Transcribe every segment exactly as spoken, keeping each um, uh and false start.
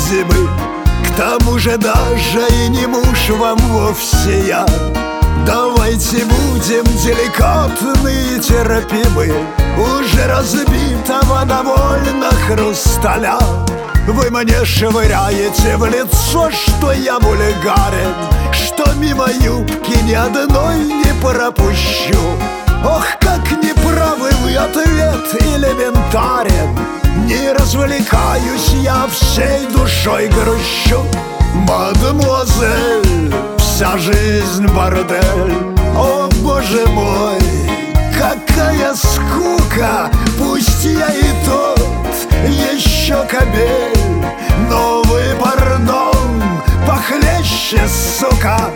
зимы. К тому же даже и не муж вам вовсе я. Давайте будем деликатны и терпимы. Уже разбитого довольно хрусталя вы мне швыряете в лицо, что я вульгарен, что мимо юбки ни одной не пропущу. Ох, как неправы вы, ответ элементарен. Не развлекаюсь, я всей душой грущу. Мадемуазель, вся жизнь бордель. О, боже мой, какая скука! Пусть я и тот еще кобель, но вы, пардон, похлеще, сука.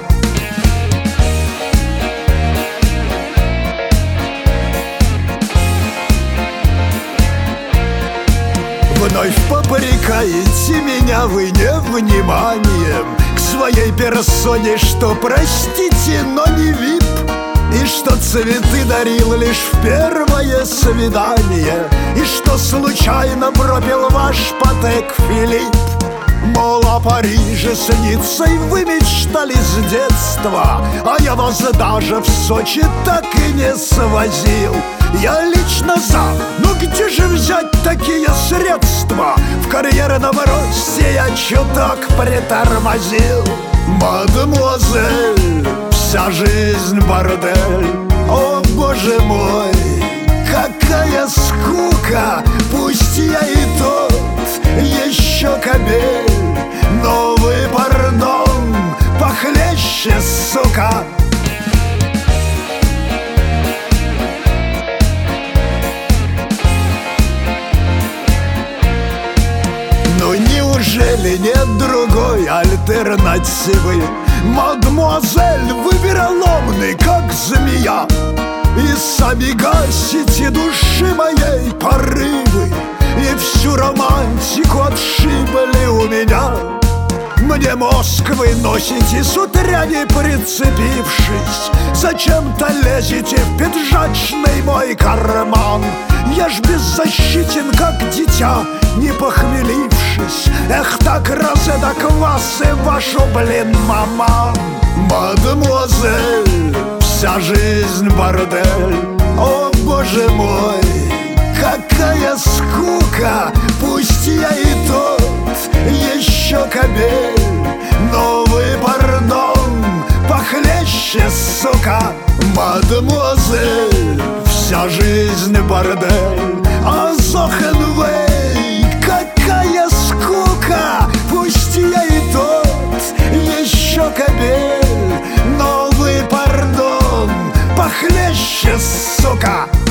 Вновь попрекаете меня вы невниманием к своей персоне, что, простите, но не вип, и что цветы дарил лишь в первое свидание, и что случайно пропил ваш Патек Филипп. Мол, о Париже с Ниццей вы мечтали с детства, а я вас даже в Сочи так и не свозил. Я лично за, но где же взять такие средства? В карьерном росте я чуток притормозил. Мадемуазель, вся жизнь бордель. О, боже мой, какая скука! Пусть я и тот еще кобель, но вы, пардон, похлеще, сука. Ну неужели нет другой альтернативы? Мадемуазель, вы вероломны, как змея, и сами гасите души моей порывы, и всю романтику отшибли у меня. Мне мозг вы носите с утра не прицепившись, зачем-то лезете в пиджачный мой карман. Я ж беззащитен, как дитя, не похмелившись. Эх, так разэдак вас и вашу, блин, маман. Мадемуазель, вся жизнь бордель. О, боже мой, какая скука! Пусть я и тот еще кобель, но вы, пардон, похлеще, сука. Мадемуазель, вся жизнь бордель. А Зохенвей, какая скука! Пусть я и тот еще кобель, но вы, пардон, похлеще, сука.